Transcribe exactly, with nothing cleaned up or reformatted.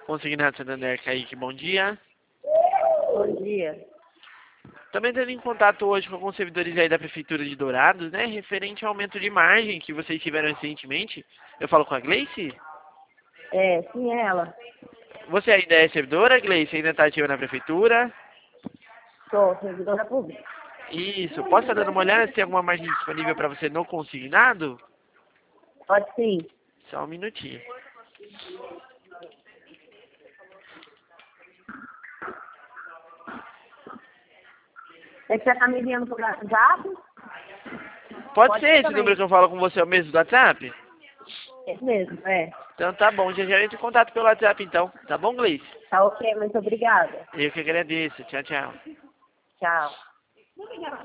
Consignado Santander, Kaique, bom dia. Bom dia. Também entrando em contato hoje com alguns servidores aí da Prefeitura de Dourados, né, referente ao aumento de margem que vocês tiveram recentemente. Eu falo com a Gleice? É, sim, é ela. Você ainda é servidora, Gleice? Ainda está ativa na Prefeitura? Sou servidora pública. Isso. Posso estar dando uma olhada se tem alguma margem disponível para você no consignado? Pode sim. Só um minutinho. É que você tá me enviando por WhatsApp? Pode, Pode ser ser esse também. número que eu falo com você, é o mesmo do WhatsApp? É mesmo, é. Então tá bom, já já entro em contato pelo WhatsApp então. Tá bom, Gleice? Tá ok, muito obrigada. Eu que agradeço. Tchau, tchau. Tchau.